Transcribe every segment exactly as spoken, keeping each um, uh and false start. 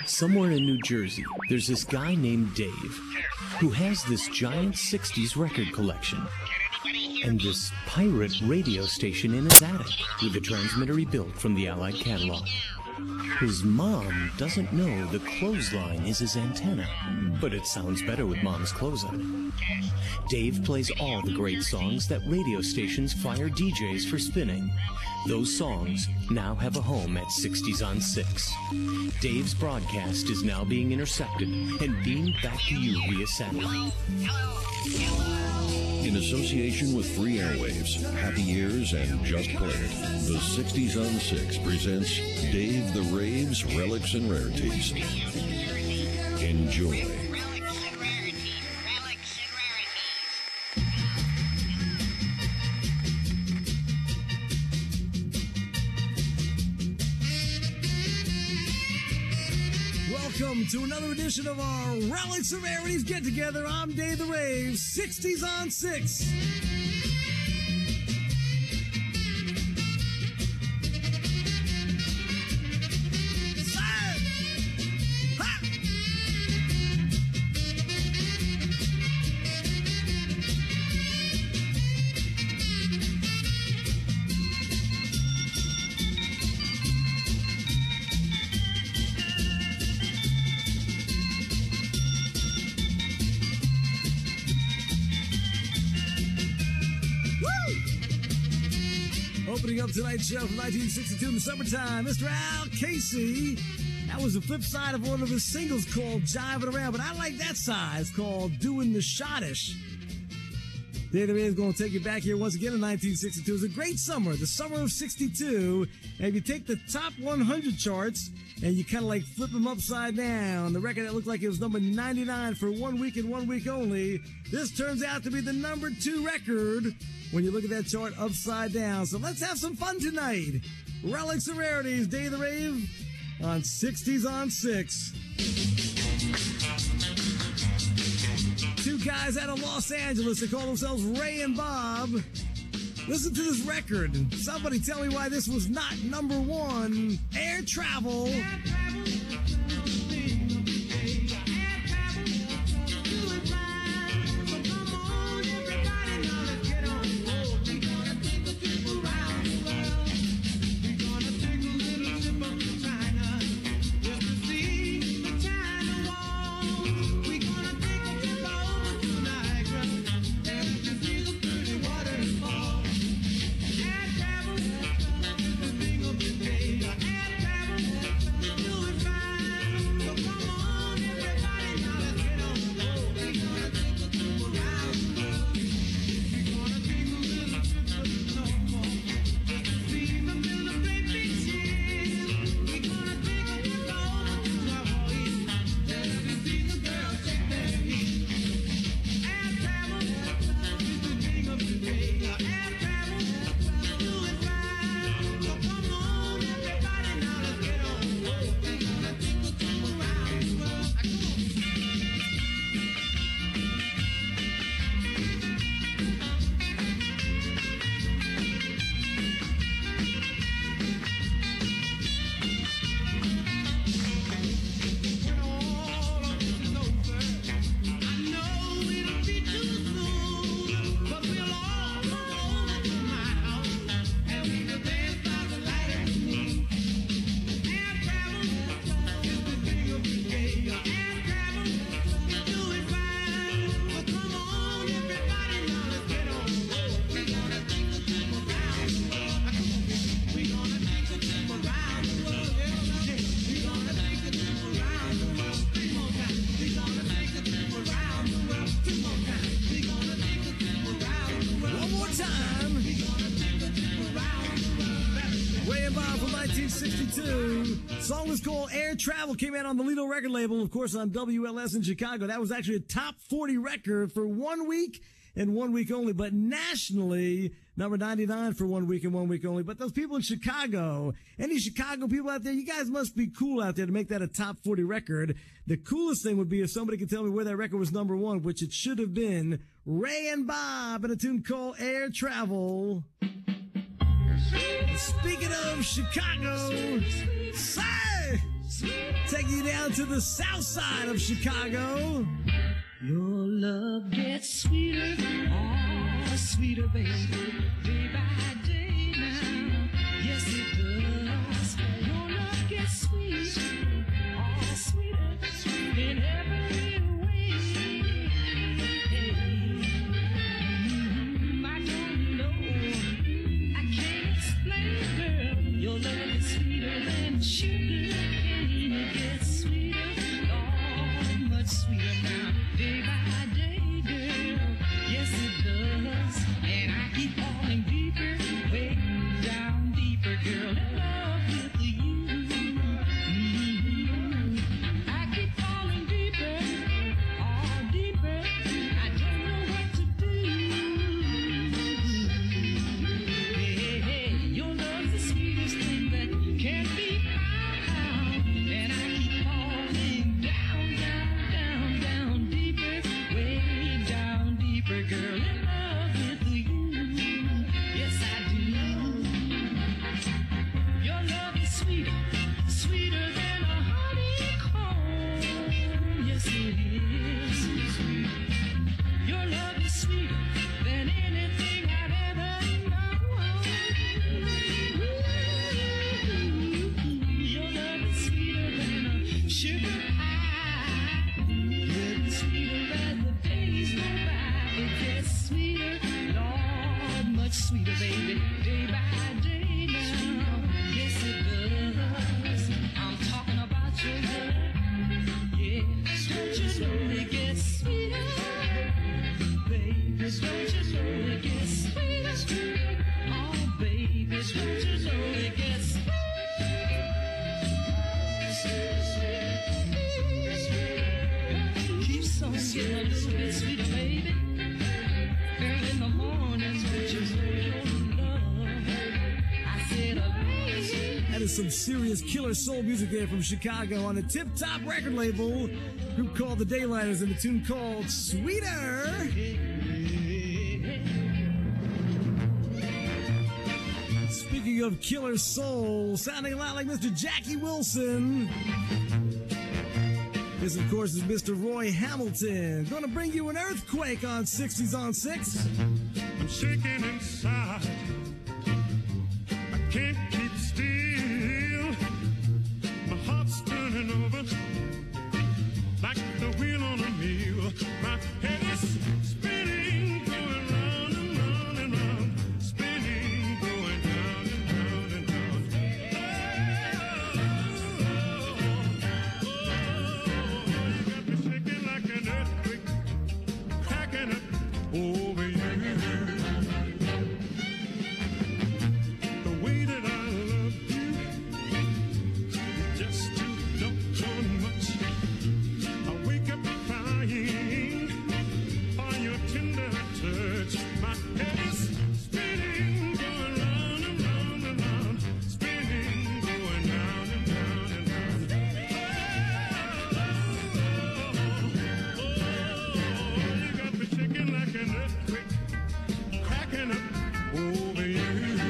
Somewhere in New Jersey, there's this guy named Dave who has this giant sixties record collection and this pirate radio station in his attic with a transmitter he built from the Allied catalog. His mom doesn't know the clothesline is his antenna, but it sounds better with Mom's clothes on it. Dave plays all the great songs that radio stations fire D Js for spinning. Those songs now have a home at sixties on six. Dave's broadcast is now being intercepted and beamed back to you via satellite. In association with Free Airwaves, Happy Years, and Just Play It, the sixties on six presents Dave the Rave's Relics and Rarities. Enjoy. Welcome to another edition of our Relics and Rarities Get Together. I'm Dave the Rave, sixties on six. Opening up tonight's show from nineteen sixty-two in the summertime, Mister Al Casey. That was the flip side of one of his singles called Jiving Around, but I like that side. It's called Doing the Schottish. Dave the Rave is going to take you back here once again in nineteen sixty-two. It was a great summer, the summer of sixty-two. And if you take the top one hundred charts and you kind of like flip them upside down, the record that looked like it was number ninety-nine for one week and one week only, this turns out to be the number two record when you look at that chart upside down. So let's have some fun tonight. Relics and Rarities, Dave the Rave on sixties on six. Two guys out of Los Angeles, they call themselves Ray and Bob. Listen to this record. Somebody tell me why this was not number one. Air Travel. Air travel. Song was called Air Travel, came out on the Lido record label, of course, on W L S in Chicago. That was actually a top forty record for one week and one week only, but nationally, number ninety-nine for one week and one week only. But those people in Chicago, any Chicago people out there, you guys must be cool out there to make that a top forty record. The coolest thing would be if somebody could tell me where that record was number one, which it should have been Ray and Bob in a tune called Air Travel. Speaking of Chicago, say, taking you down to the south side of Chicago. Your love gets sweeter, oh, sweeter, baby, day by day now. Yes, it does. Your love gets sweeter, oh, sweeter, in every way. Mm, I don't know, I can't explain, girl. Your love is sweeter than sugar cane. It gets sweeter, oh, much sweeter now. Day by day, girl, yes it does, and I keep falling deeper, way down deeper, girl, in love with you. Mm-hmm. I keep falling deeper, all deeper, I don't know what to do. Hey, hey, your love's the sweetest thing that can be found, and I keep falling down, down, down, down deeper, way down deeper, girl, in love with you. Yes, I do. Your love is sweeter, sweeter than a honeycomb. Yes, it is. Your love is sweeter than anything I've ever known. Your love is sweeter than a sugar pie. It's sweeter as the days go by. It gets sweeter, Lord, much sweeter, baby, day by day now. Yes, it does. I'm talking about your love. Yes, don't you know it gets sweeter, baby? Don't you know it gets sweeter? Oh, baby, don't you know it gets keeps on getting a little bit sweeter, baby. Early in the morning, don't you know your love? I said, a That is some serious killer soul music there from Chicago on the Tip Top record label. Group called the Daylighters and a tune called Sweeter. Speaking of killer soul, sounding a lot like Mister Jackie Wilson. This, of course, is Mister Roy Hamilton. Going to bring you an earthquake on sixties on six. I'm shaking inside. I can't keep still. My heart's turning over like the wheel on a mill. My head is spinning, going round and round and round. Spinning, going round and round and round. Oh, oh, oh, you got me shaking like an earthquake, cracking up over you. The way that I love you, you just too doggone much. I wake up crying for your tender touch. My head is spinning, going round and round and round. Spinning, going round and round and round. Oh, oh, oh, you got me shaking like an earthquake, cracking up over you.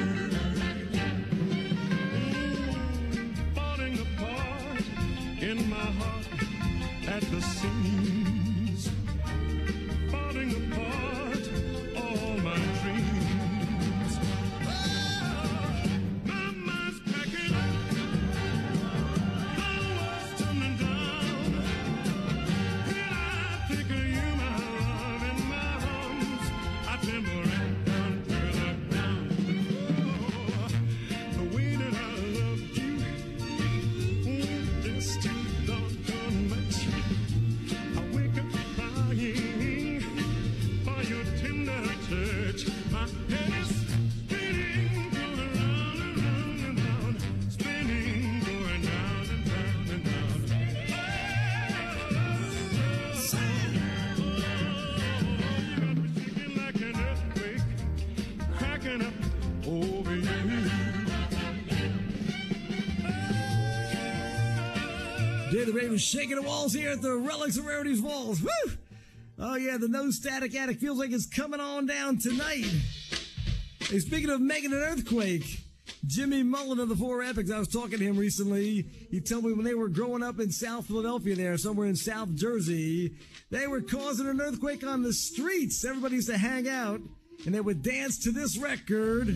Mm, falling apart in my heart at the seams, falling apart all my dreams. Oh, my mind's cracking up, my walls tumbling down. When I think of you, my love, in my arms, I tremble right down to the ground. Oh, the way that I love you, mm, just too doggone much. I wake up crying for your tender touch. My head is spinning, going round and round and round. Spinning, going round and round and round. Oh, you got me shaking like an earthquake, cracking up over you. Dave the Raven shaking the walls here at the Relics and Rarities Walls. Woo! Oh, yeah, the No Static Attic feels like it's coming on down tonight. Hey, speaking of making an earthquake, Jimmy Mullen of the Four Epics. I was talking to him recently. He told me when they were growing up in South Philadelphia there, somewhere in South Jersey, they were causing an earthquake on the streets. Everybody used to hang out, and they would dance to this record.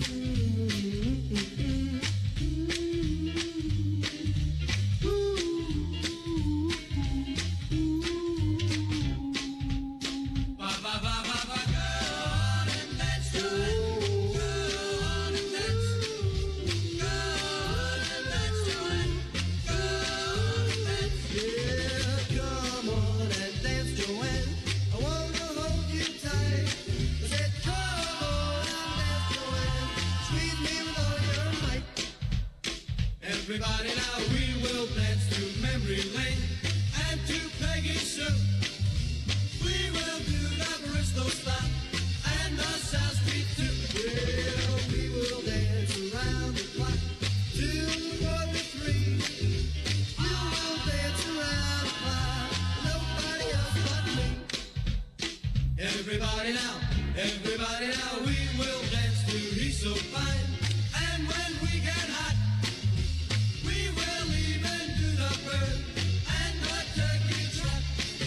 Everybody now, we will dance to memory lane and to Peggy Sue. We will do the Bristol stop and the South Street too. Well, we will dance around the clock till forty-three. You will dance around the clock, nobody else but me. Everybody now, everybody now, we will dance to He's So Fine. And when we get hot, we will even do the bird and the turkey trot.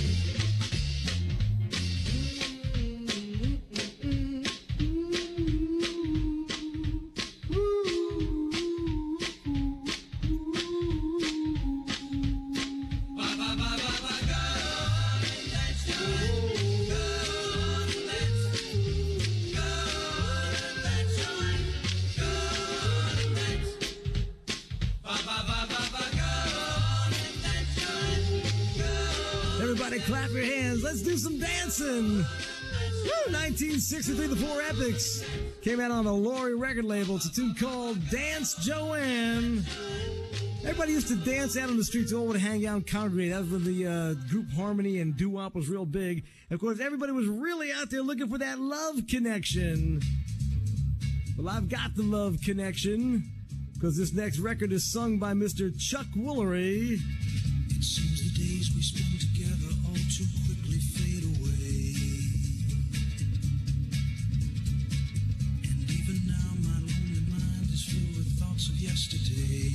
Ba ba ba ba ba, go on and dance to it. Go on and dance. Go on and dance to it. Go on and dance. Ba ba ba ba ba, go on and dance to it. Go on. Everybody clap your hands. Let's do some dancing. Woo! nineteen sixty-three, the Four Epics came out on the Laurie record label. It's a tune called Dance Joanne. Everybody used to dance out on the streets. All would hang out and congregate. That was when the uh, group harmony and doo-wop was real big. And of course, everybody was really out there looking for that love connection. Well, I've got the love connection because this next record is sung by Mister Chuck Woolery. It seems the days we spend together all too quickly fade away. And even now my lonely mind is filled with thoughts of yesterday.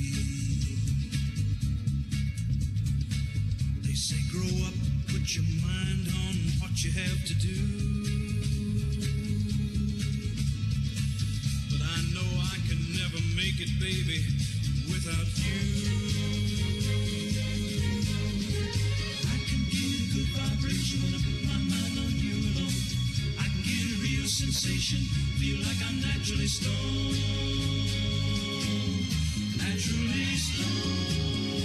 They say grow up, put your mind on what you have to do. But I know I can never make it, baby, without you. I can get a good vibration when I put my mind on you alone. I can get a real sensation, feel like I'm naturally stoned. Naturally stoned.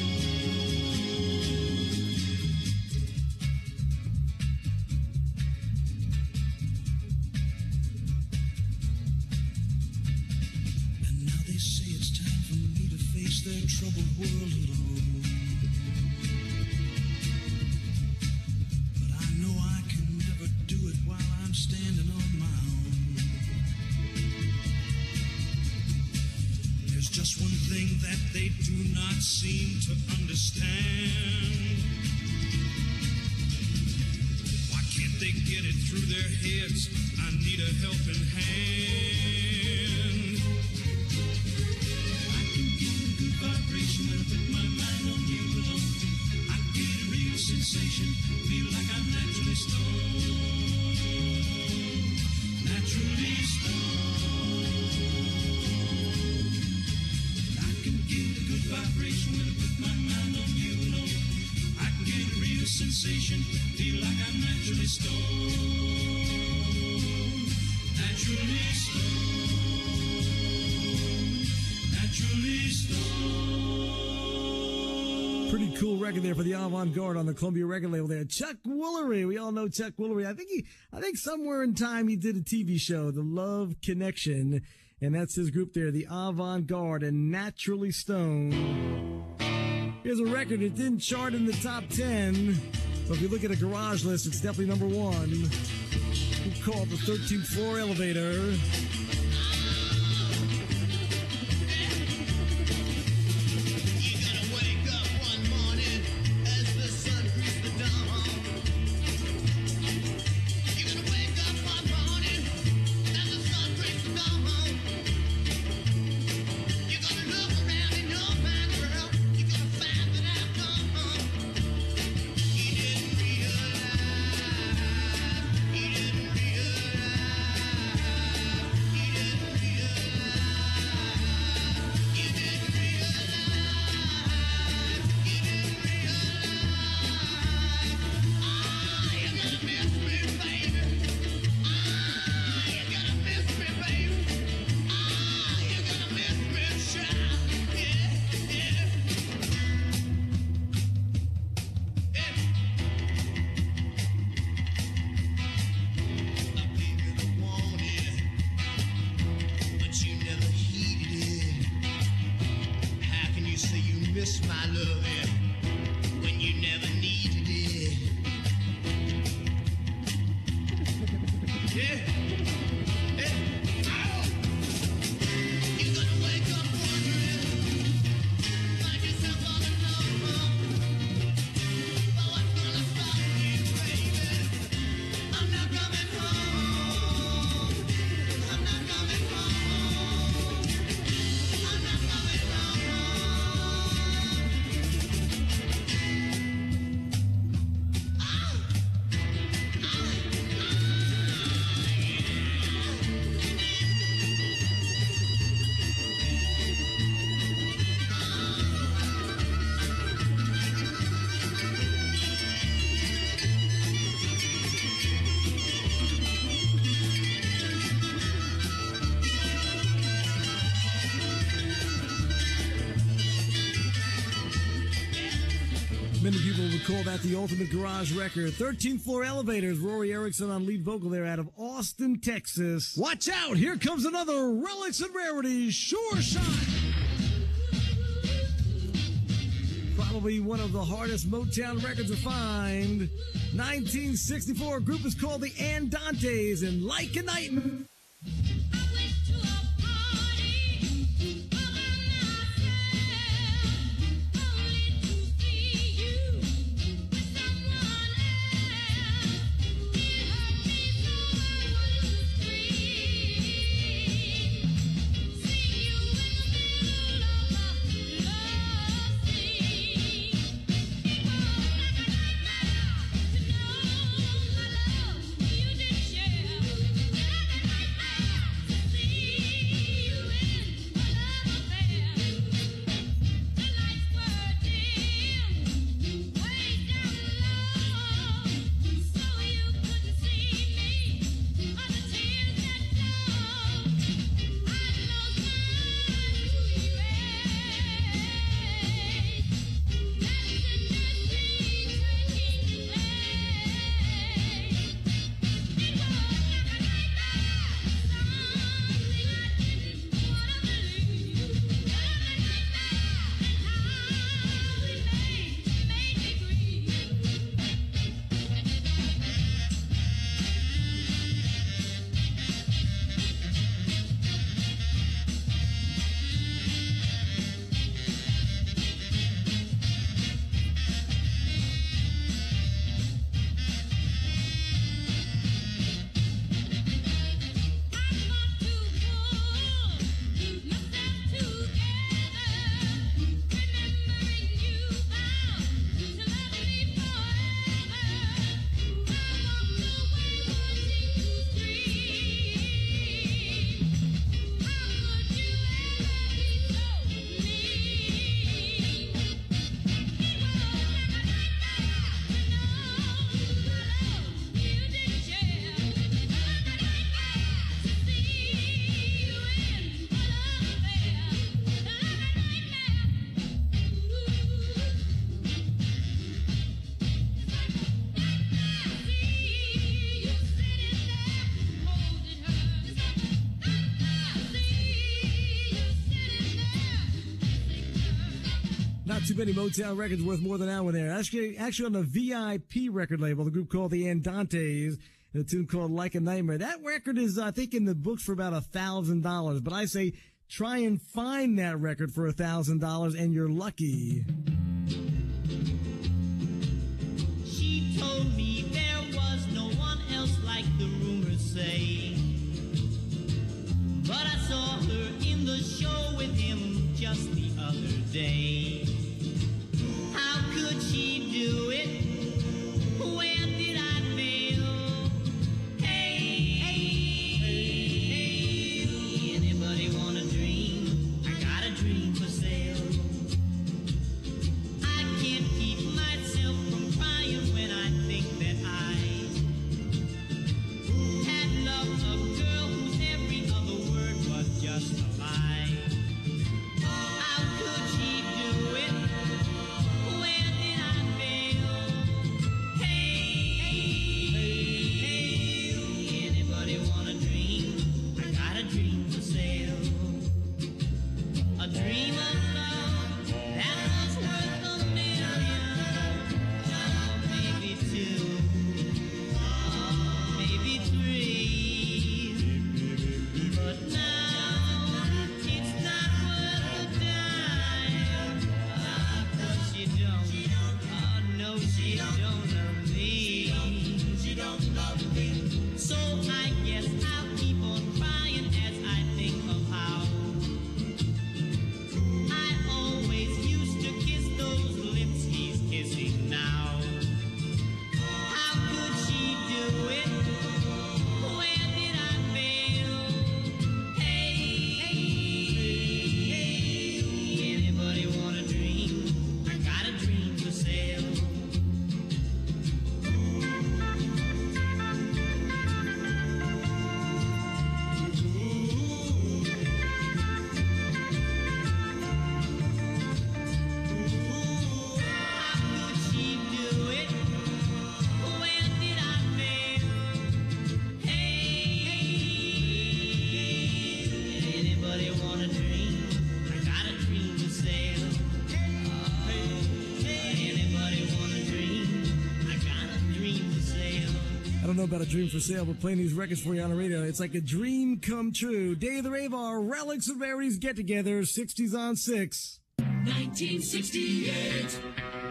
And now they say it's time for me to face their troubled world alone. But I know I can never do it while I'm standing on my own. There's just one thing that they do not seem to understand. Why can't they get it through their heads? I need a helping hand. I can get a good vibration when I put my mind on you alone. I get a real sensation, feel like I'm naturally stoned. Naturally stoned. I can get a good vibration when I put my mind on you alone. I can get a real sensation, feel like I'm naturally stoned. Naturally stoned. Naturally stoned. Pretty cool record there for the Avant-Garde on the Columbia record label there. Chuck Woolery. We all know Chuck Woolery. I think he, I think somewhere in time he did a T V show, The Love Connection. And that's his group there, the Avant-Garde and Naturally Stoned. Here's a record that didn't chart in the top ten. But if you look at a garage list, it's definitely number one. It's called The thirteenth Floor Elevator. You Many people would call that the ultimate garage record. thirteenth floor elevators. Rory Erickson on lead vocal there out of Austin, Texas. Watch out! Here comes another Relics and Rarities Sure Shot. Probably one of the hardest Motown records to find. nineteen sixty-four. Group is called the Andantes and Like a Nightmare. Not too many Motown records worth more than that one there. Actually, actually on the V I P record label, the group called the Andantes, and a tune called Like a Nightmare. That record is, I think, in the books for about a thousand dollars. But I say, try and find that record for a thousand dollars, and you're lucky. She told me there was no one else like the rumors say. But I saw her in the show with him just the other day. How could she do it? Where did I fail? Hey, hey, hey, anybody want a dream? I got a dream for sale. know about a dream for sale, but playing these records for you on the radio, it's like a dream come true. Dave the Rave, our Relics and Rarities get-together, sixties on six. nineteen sixty-eight.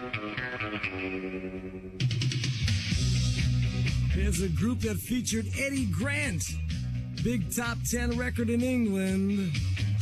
There's a group that featured Eddie Grant. Big top ten record in England.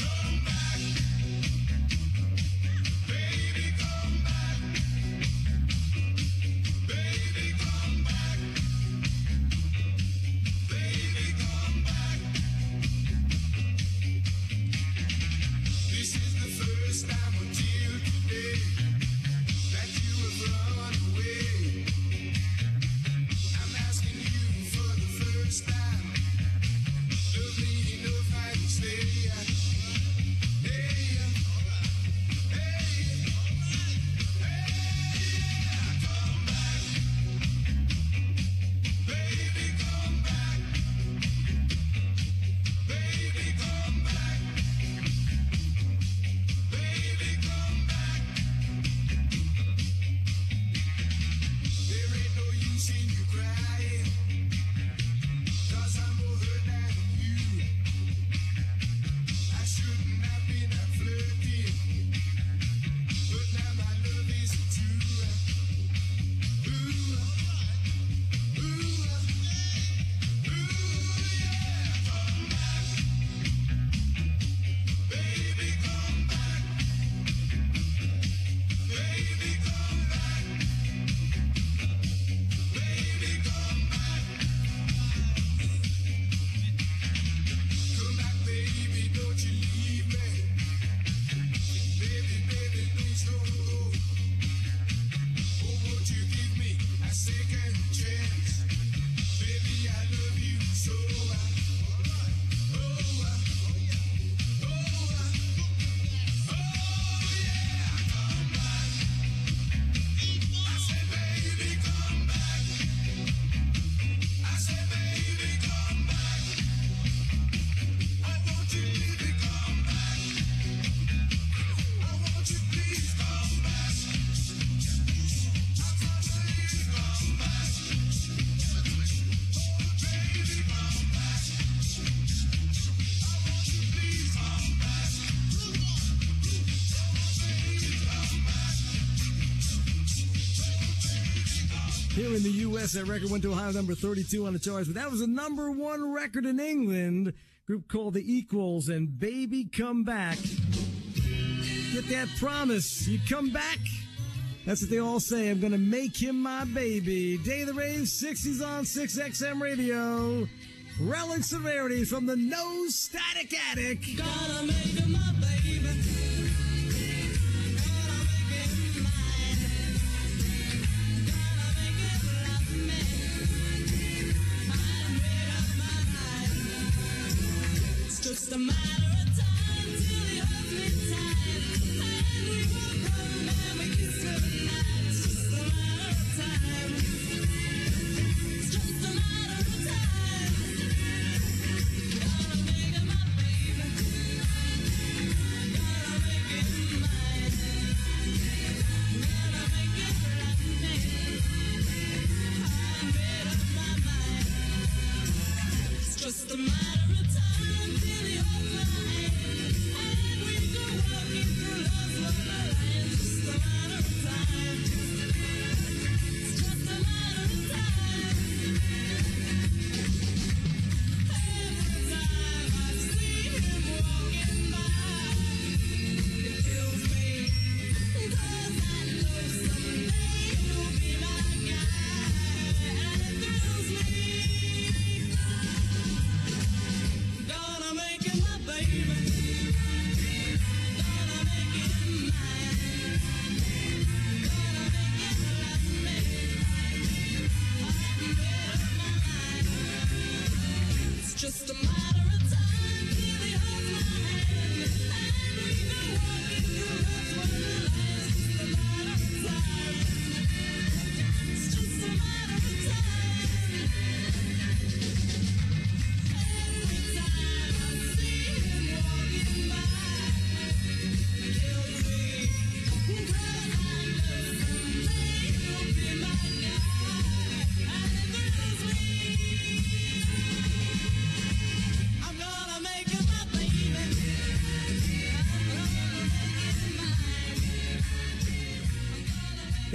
Here in the U S, that record went to a high number thirty-two on the charts, but that was a number one record in England. Group called The Equals and Baby Come Back. Get that promise. You come back. That's what they all say. I'm going to make him my baby. Day of the Rave, sixties on six X M radio. Relics and Rarities from the No Static Attic. Gonna make him my baby. Just a matter of time till he hugs me tight, and we walk home and we kiss goodnight. It's just a matter of time. It's just a matter of time. Gonna make him my baby.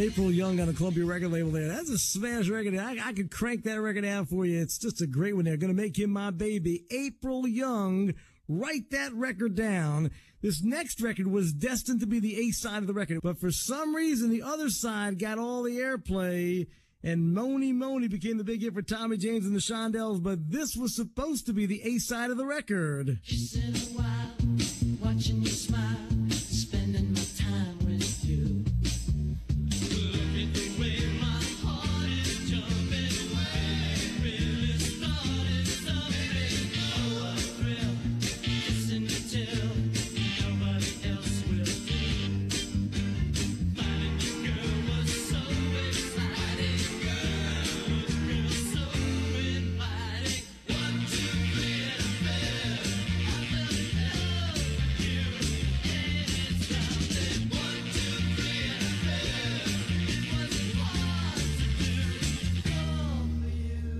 April Young on a Columbia record label there. That's a smash record. I, I could crank that record out for you. It's just a great one there. Gonna Make Him My Baby. April Young. Write that record down. This next record was destined to be the A side of the record, but for some reason the other side got all the airplay, and Mony Mony became the big hit for Tommy James and the Shondells, but this was supposed to be the A side of the record. It's been a while, watching you smile, spending my time with you. Look at the way my heart is jumping away, really started something. Oh, what a thrill, kissing you till nobody else will do. Finding you, girl, was so exciting, girl, girl, so inviting. One, two, three, and I fell, I fell in love with you, and it's something. One, two, three, and I fell, it wasn't hard to do, all for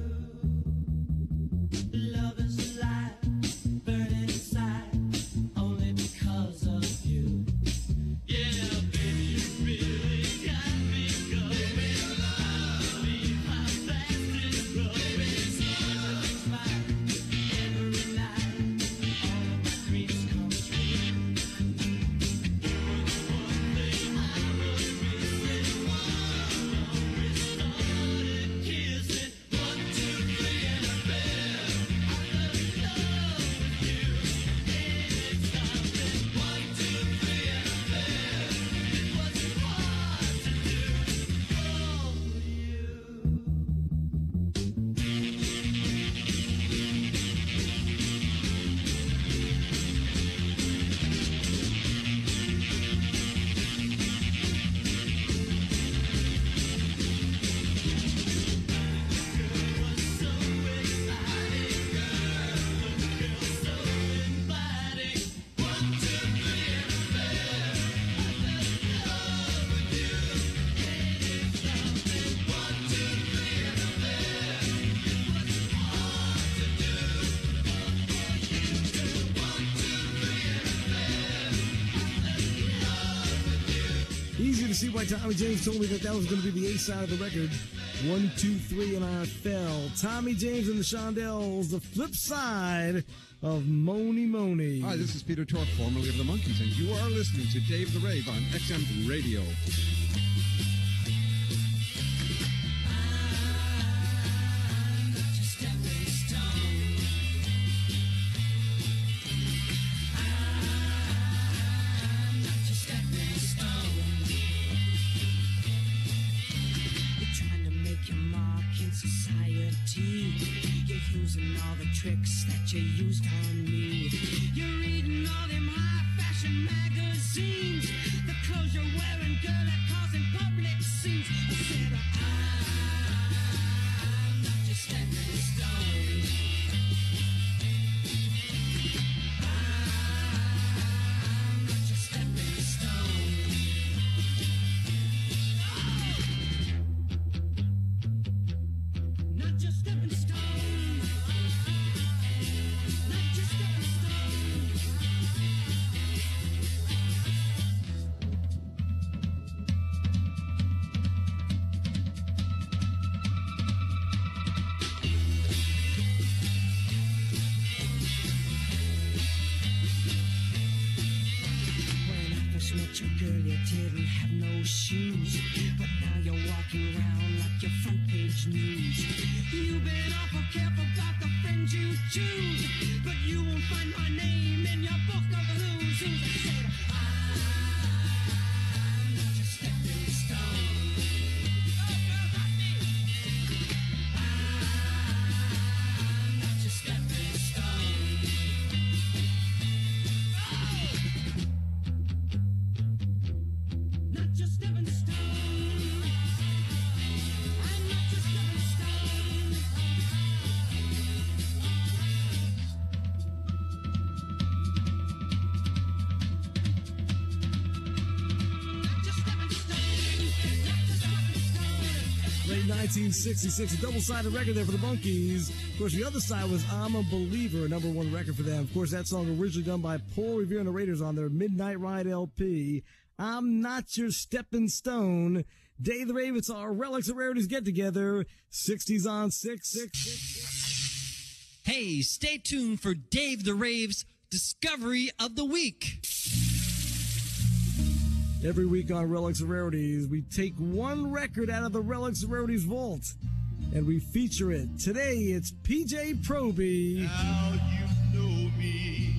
you. Love is alive, burning inside, only because of you. Yeah, baby, you really got me going. I believe how fast it's growing. Everything's fine, every night, all of my dreams come true. You were the one thing I was missing. When we started kissing, one, two, three, and I fell. I fell in love with you, and it's something. One, two, three, and I fell. It wasn't hard to do, all for you. Easy to see why Tommy James told me that that was going to be the A side of the record. One, two, three, and I fell. Tommy James and the Shondells, the flip side of Mony Mony. Hi, this is Peter Tork, formerly of the Monkees, and you are listening to Dave the Rave on X M Radio. You're trying to make your mark in society. You're using all the tricks that you used on me. You're reading all them high-fashion magazines. The clothes you're wearing, girl, are causing public scenes. I said, I'm not your stepping stone. I'm not your stepping stone. Not just stepping stone. Not just stepping stone. When I first met you, girl, you didn't have no shoes. But now you're walking around like your front page news. You've been awful careful about the friends you choose. But you won't find my name in your book of who's who's. I said, I'm not your stepping stone. I'm not your stepping stone. Not just stepping stone. I'm not just stepping stone. Not just stepping stone. Not just stepping stone. Late nineteen sixty-six, a double-sided record there for the Monkees. Of course, the other side was I'm a Believer, a number one record for them. Of course, that song originally done by Paul Revere and the Raiders on their Midnight Ride L P. I'm Not Your Stepping Stone. Dave the Rave, it's our Relics and Rarities get-together. sixties on six, six, six. Hey, stay tuned for Dave the Rave's Discovery of the Week. Every week on Relics and Rarities, we take one record out of the Relics and Rarities vault, and we feature it. Today, it's P J Proby. Now you know me.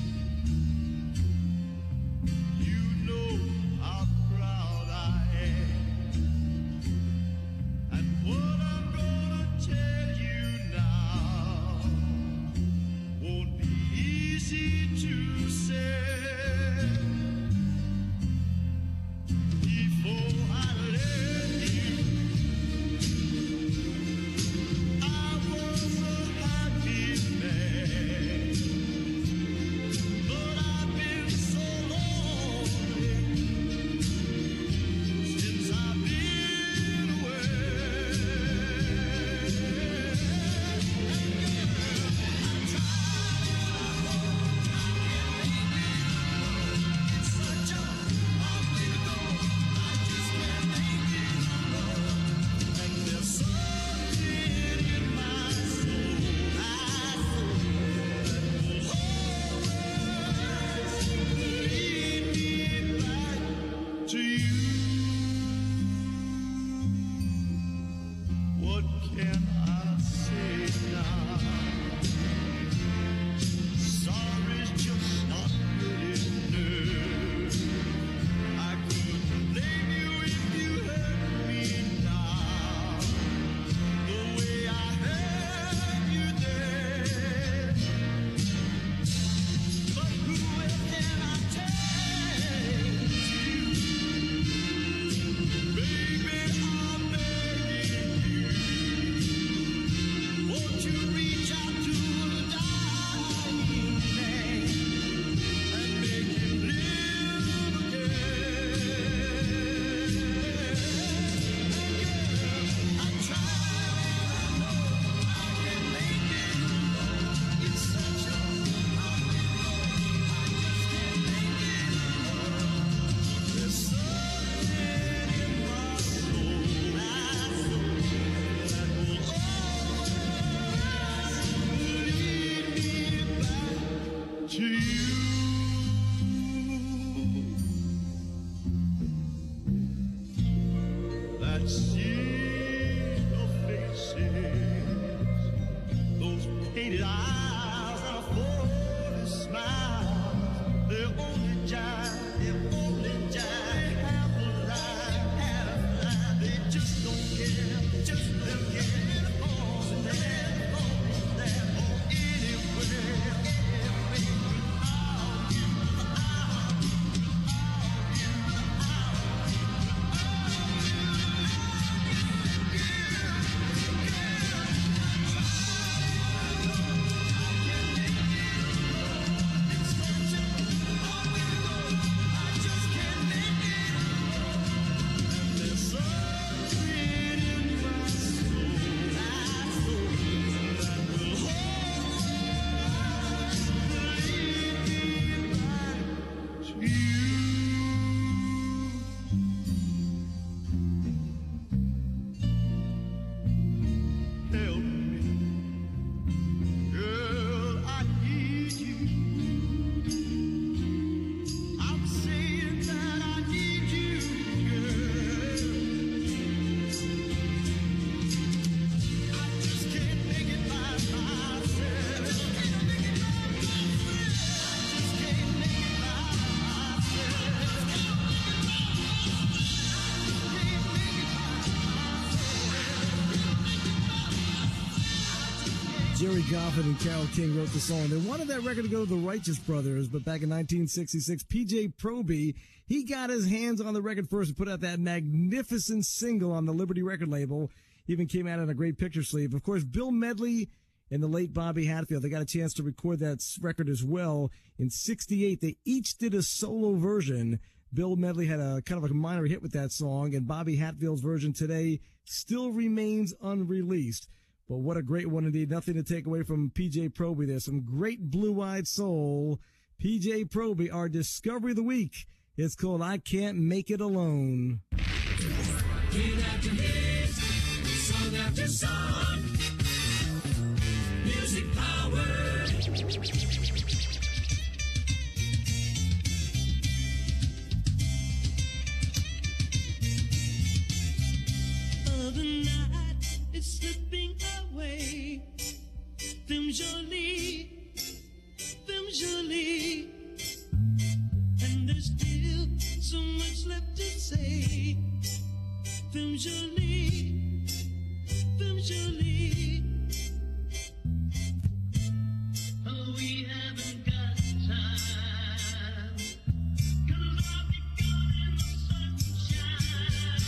You know how proud I am. And what I'm gonna tell you now won't be easy to say. Before I left you, I was a happy man. But I've been so lonely since I've been away. I tried, it's such a hard way to go. I just can't make it alone. And there's something in my soul, my soul, that will always lead me back to you. What can I say now? Sorry's just not good enough. I couldn't blame you if you hurt me now, the way I had you then. But who else can I take to? Baby, I'm begging you. Won't you reach out to the dying man and make him live again? I tried, I know I can make it alone. It's such a hard way to go. I just can't make it alone. There's something in my soul, my soul, that will always lead me back to you. That sea of faces, those painted eyes and a forward smile, they're only jive, they're only jive, half alive, half alive. They just don't care, just don't care. Oh, there, oh, there, oh, anywhere, anywhere, without you, without you, help me, girl, I need you. I'm saying that I need you, girl. I just can't make it by myself. I just can't make it by myself. I just can't make it by Jerry Goffin and Carole King wrote the song. They wanted that record to go to the Righteous Brothers, but back in nineteen sixty-six, P J Proby, he got his hands on the record first and put out that magnificent single on the Liberty record label. Even came out in a great picture sleeve. Of course, Bill Medley and the late Bobby Hatfield, they got a chance to record that s- record as well. In sixty-eight, they each did a solo version. Bill Medley had a kind of a minor hit with that song, and Bobby Hatfield's version today still remains unreleased. But what a great one indeed. Nothing to take away from P J Proby. There's some great blue-eyed soul. P J Proby, our Discovery of the Week. It's called I Can't Make It Alone. You after song. Music power. Oh, the night is slipping away. Film jolie, film jolie. And there's still so much left to say. Film jolie, film jolie. Oh, we haven't got time. 'Cause I'll be gone in the sunshine.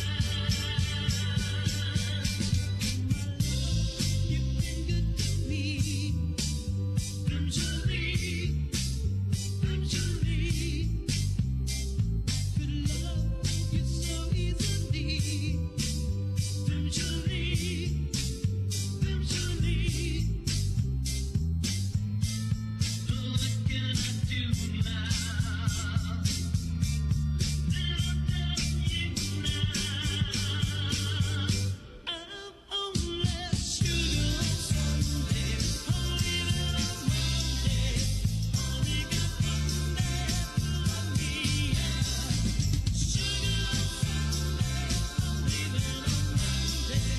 You've been good to me. Film jolie, film jolie. Could love you so easily. Film jolie, film jolie. What can I do now? Then I'll tell you now. I'm only sugar on Sunday, only that on Monday. Only got one day to love me, yeah. Sugar on Sunday, only that on Monday.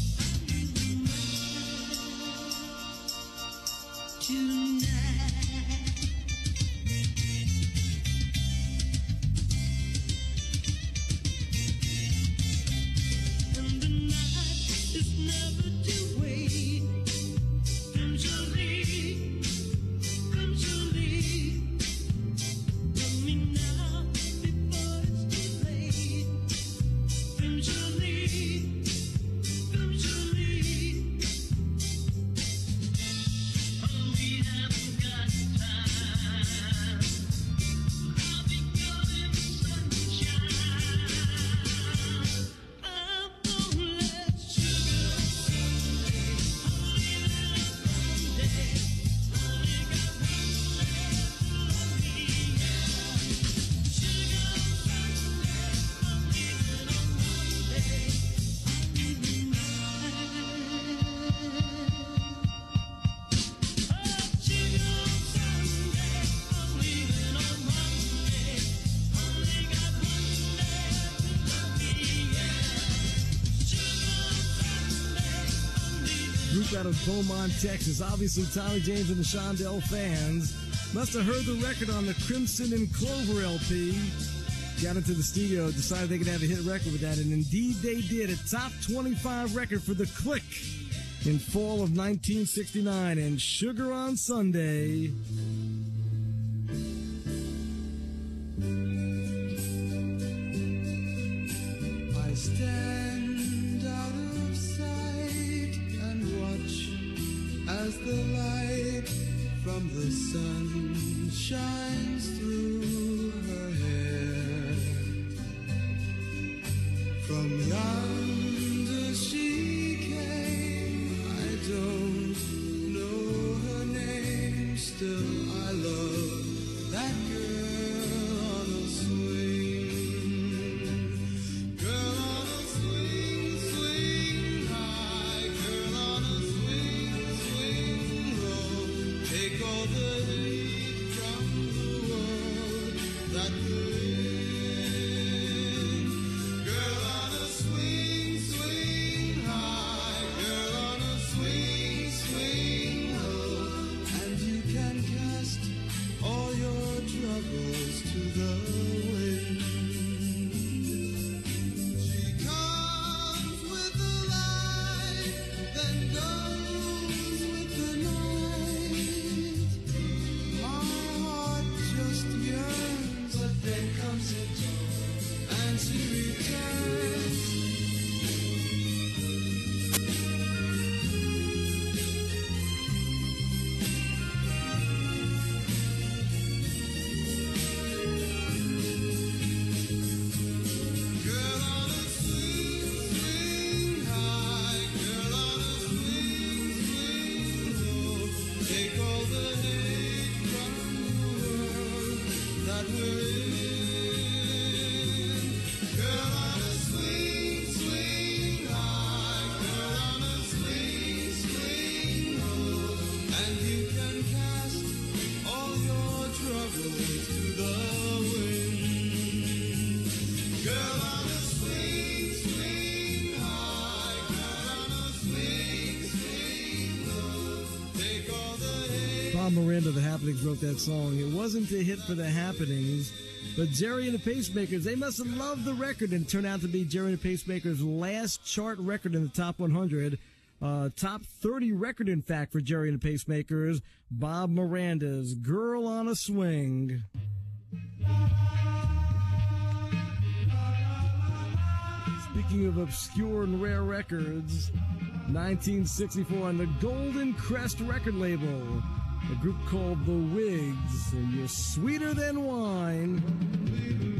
Tonight. And the night is never to wait. Film jolie, film jolie. Love me now before it's too late. Film jolie, film jolie. Oh, we haven't got time. I'll be gone in the sunshine. I'm only sugar on Sunday, only that on Monday. Only got one day to love me, yeah. Sugar on Sunday, only that on Monday. Oh, sugar on Sunday, only that on Monday. Only got one day to love me, yeah. Sugar on Sunday, only that. Group out of Beaumont, Texas. Obviously, Tommy James and the Shondell fans must have heard the record on the Crimson and Clover L P. Got into the studio, decided they could have a hit record with that, and indeed they did. A top twenty-five record for The Click in fall of nineteen sixty-nine, and Sugar on Sunday. I stand out of sight and watch as the light from the sun shines through her hair. From yonder she came, I don't know her name, still I love that girl on a swing. Girl on a swing, swing high, girl on a swing, swing low. Take all the heat from the world that we're in. Girl on a swing. Bob Miranda, The Happenings, wrote that song. It wasn't a hit for The Happenings, but Jerry and the Pacemakers, they must have loved the record, and it turned out to be Jerry and the Pacemakers' last chart record in the top one hundred. Uh, top thirty record, in fact, for Jerry and the Pacemakers, Bob Miranda's Girl on a Swing. Speaking of obscure and rare records, nineteen sixty-four on the Golden Crest record label, a group called The Wigs, and You're Sweeter Than Wine.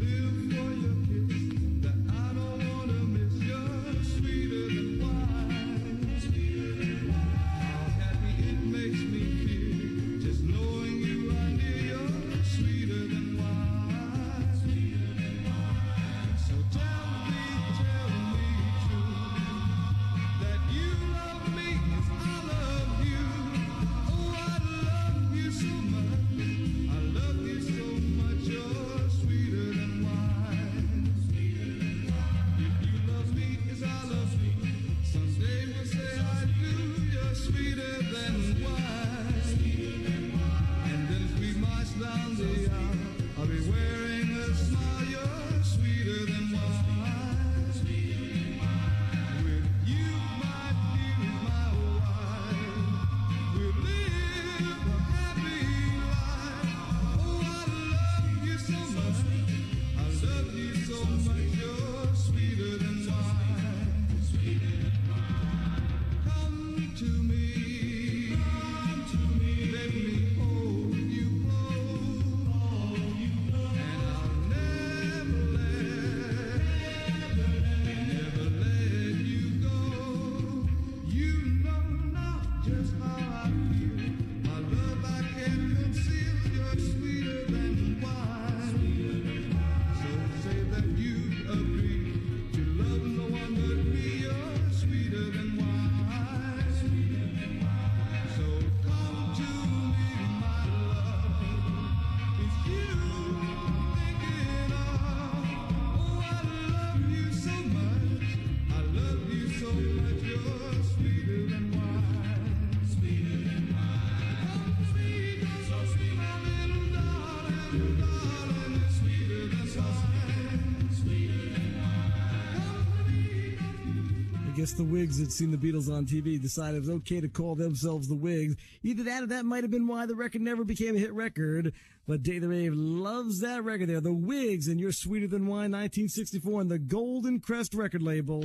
The Wigs had seen the Beatles on T V, decided it was okay to call themselves the Wigs. Either that or that might have been why the record never became a hit record. But Dave the Rave loves that record there. The Wigs and You're Sweeter Than Wine, nineteen sixty-four, on the Golden Crest record label.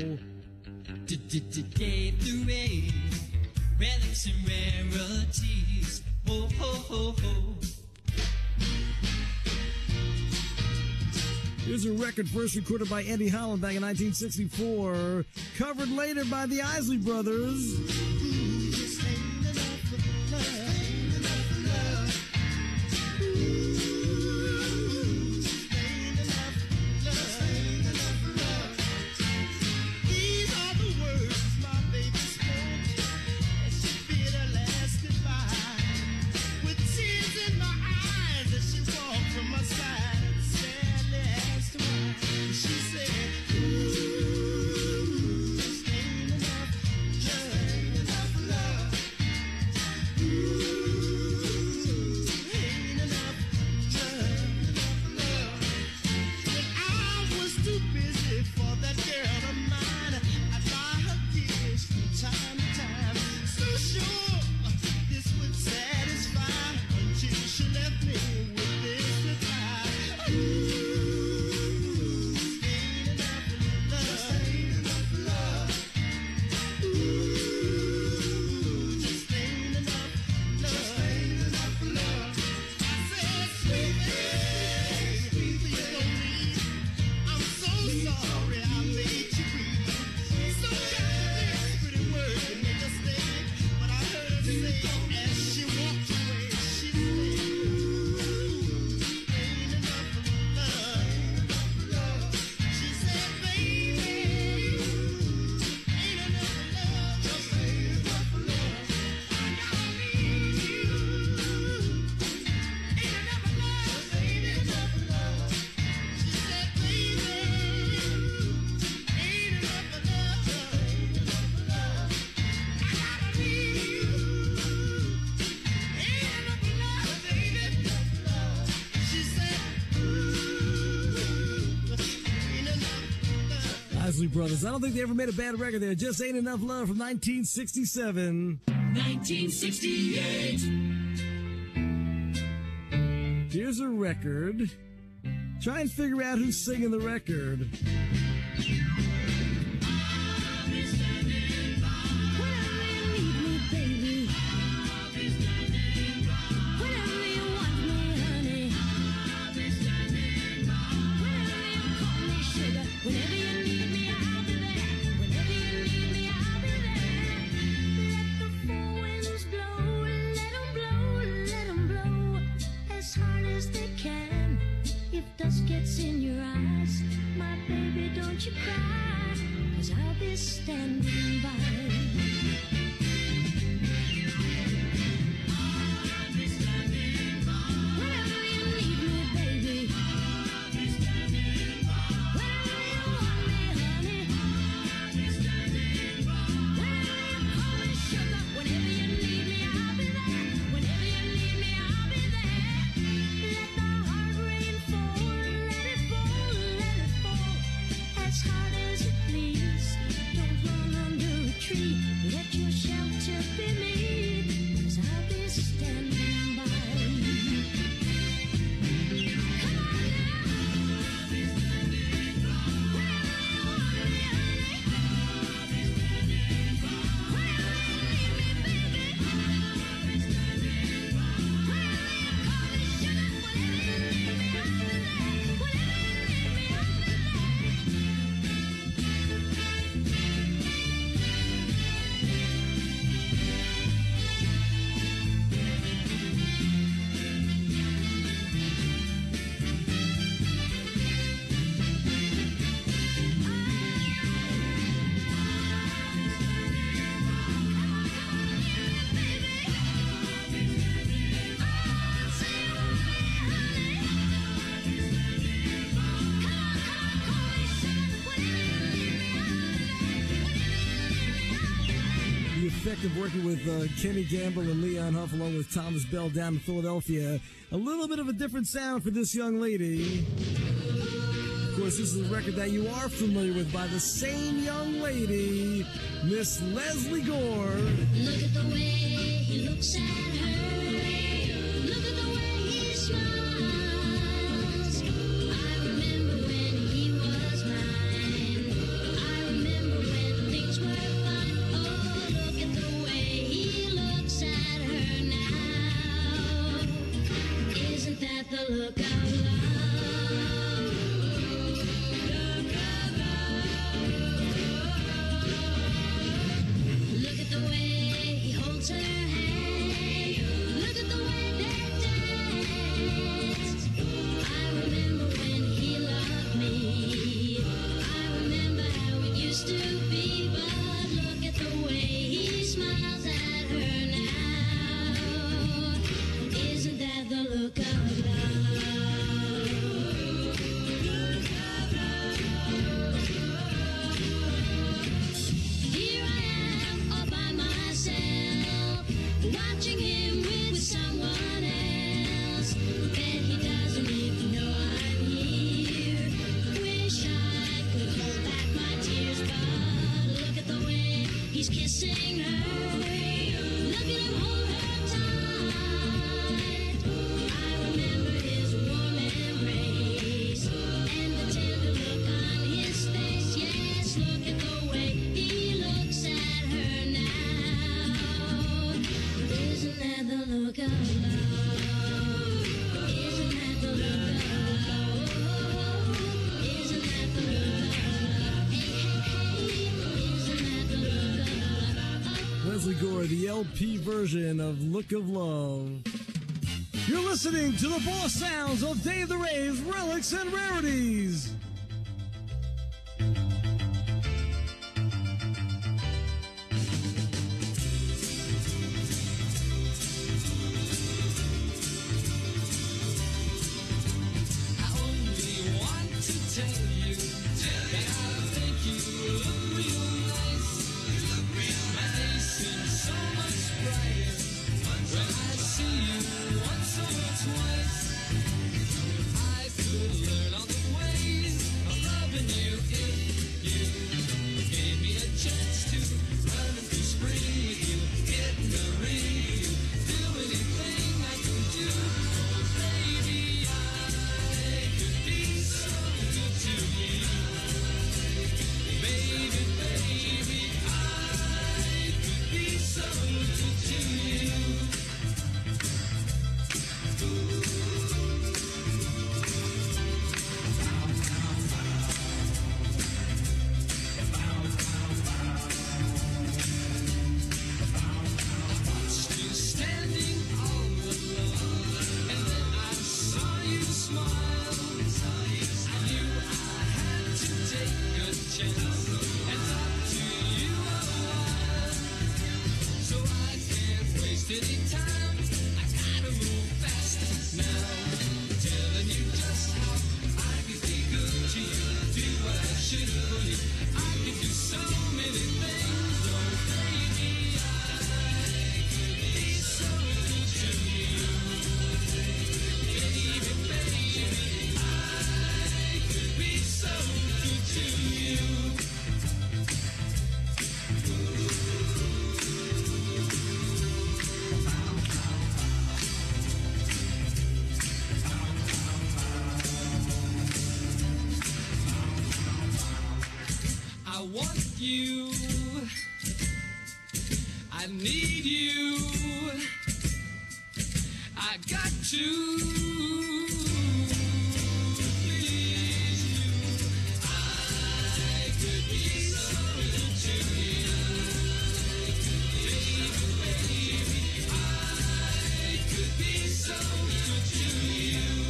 Dave the Rave, relics and rarities. Oh, ho, ho, ho. Here's a record first recorded by Eddie Holland back in nineteen sixty-four, covered later by the Isley Brothers. She said, ooh, ain't enough, just ain't enough. Isley Brothers. I don't think they ever made a bad record there. Just Ain't Enough Love from nineteen sixty-seven. nineteen sixty-eight. Here's a record. Try and figure out who's singing the record. In your eyes, my baby, don't you cry, 'cause I'll be standing by. I'll be standing by. Whenever you need me, baby. I'll be standing by. Whenever you want me, honey. I'll be standing by. Whenever you call me sugar, whenever you need me, I'll be there. Whenever you need me, I'll be there. Let the heart rain fall. As hard as it please, don't run under a tree. Let your shelter be me, 'cause I'll be standing by. Come on now. I'll be standing by. Whenever you want me, honey. I'll be standing by. Whenever you need me, baby. I'll be standing by. Whenever you call me sugar, whenever you need me, I'll be there. Whenever you need me, I'll be there. Of working with uh, Kenny Gamble and Leon Huff along with Thomas Bell down in Philadelphia. A little bit of a different sound for this young lady. Of course, this is a record that you are familiar with by the same young lady, Miss Leslie Gore. Look at the way he looks at her. Look at the way he smiles. I remember when he was mine. I remember when things were fine. Oh, look at the way he looks at her now. Isn't that the look of love? Look of love. Look at the way he holds her hand. Look at the way they dance. I remember when he loved me. I remember how it used to be. But look at the way he smiles at her now. Isn't that the look of love? Look of love. Here I am all by myself, watching him with someone else. Bet he doesn't even know I'm here. Wish I could hold back my tears, but look at the way he's kissing her. Look at him hold her tight. I remember his warm embrace and the tender look on his face. Yes, look at the way he looks at her now. Isn't that the look of love? Isn't that the look of love? Isn't that the look of love? Hey, hey, hey, isn't that the look of love? Leslie Gore, the L P version of Look of Love. You're listening to the boss sounds of Dave the Rave's Relics and Rarities. I only want to tell you that I think you look real nice. You look real nice. My day seems so much brighter when I see you once or twice. I could learn all the ways of loving you if you you. I need you. I got to please you. I could be so good to you. Baby, baby, I could be so good to you.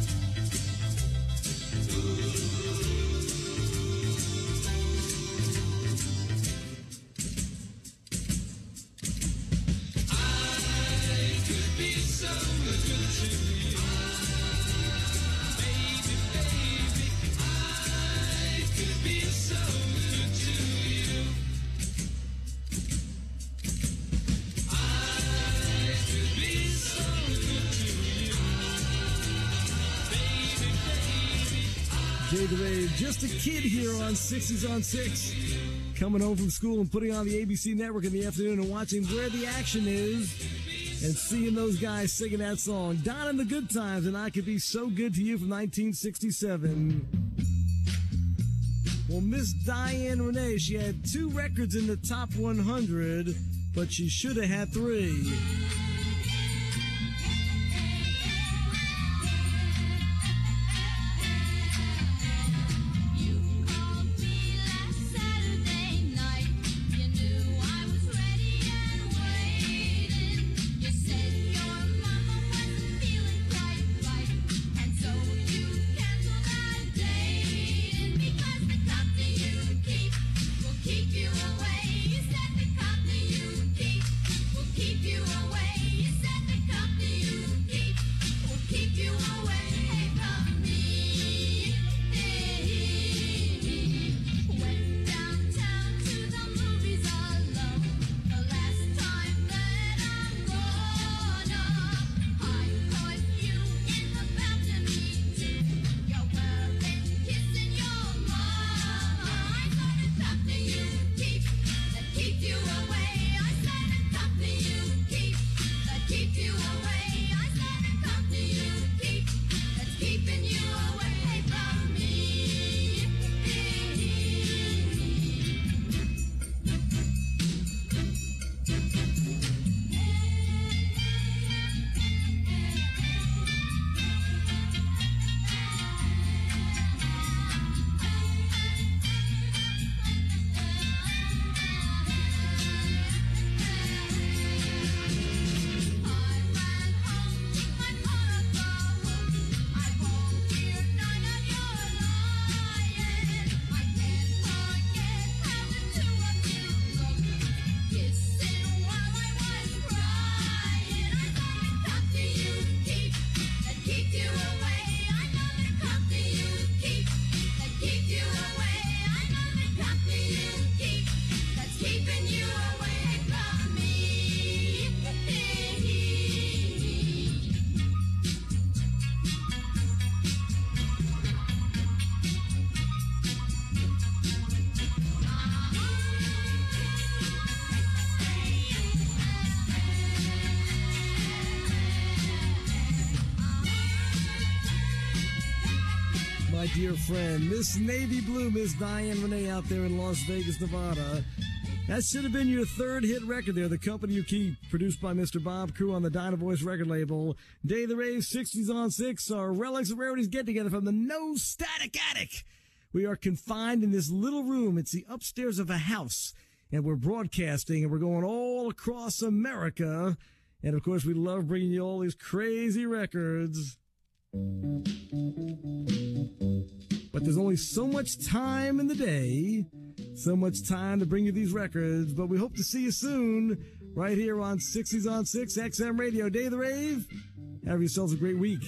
I could be so good to you. Baby, baby, I could be so good to you. I could be so good to you. Baby, baby, Jay the Rave, just a kid here on sixties on six. Coming home from school and putting on the A B C network in the afternoon and watching Where the Action Is and seeing those guys singing that song. Don and the Good Times and I Could Be So Good to You from nineteen sixty-seven. Well, Miss Diane Renee, she had two records in the top one hundred, but she should have had three. Saturday night, you knew I was ready and waiting. You said your mama wasn't feeling quite right, and so you canceled that date. Because the company you keep will keep you away. You said the company you keep will keep you away. You said the company you keep will keep you away from me. Went downtown to the movies alone. The last time that I'm gonna, I caught you in the balcony too. You're wearing kissing your mama. I said the company you keep that keeps you away. I said the company you keep that keeps you away. I said the company you keep that's keeping you away from me. Keeping you away from me. My dear friend, Miss Navy Blue, Miss Diane Renee out there in Las Vegas, Nevada. That should have been your third hit record there, The Company You Keep, produced by Mister Bob Crew on the Dyna Voice record label. Day of the Rave, sixties on six, our Relics and Rarities get-together from the No Static Attic. We are confined in this little room. It's the upstairs of a house, and we're broadcasting, and we're going all across America. And, of course, we love bringing you all these crazy records. But there's only so much time in the day, so much time to bring you these records. But we hope to see you soon, right here on sixties on six X M Radio. Day of the Rave. Have yourselves a great week.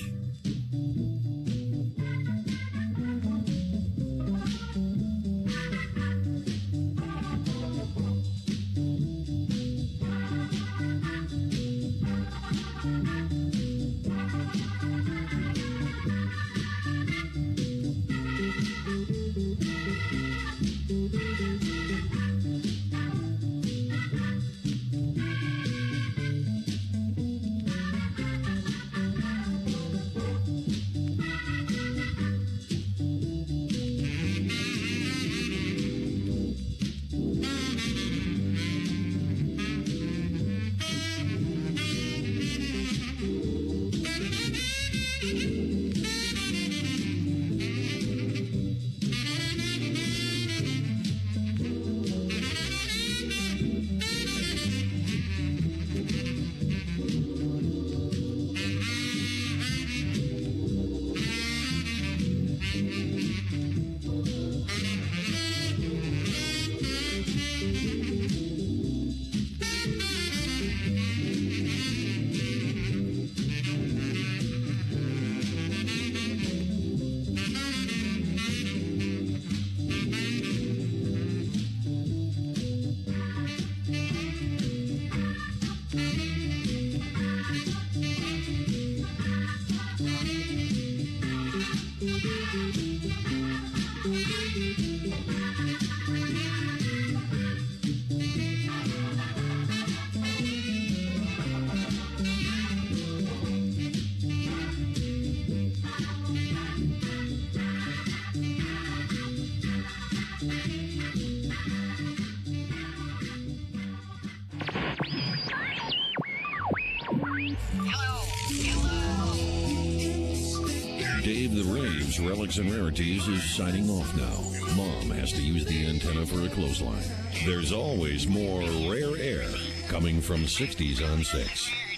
Raves, Relics, and Rarities is signing off now. Mom has to use the antenna for a clothesline. There's always more rare air coming from sixties on six.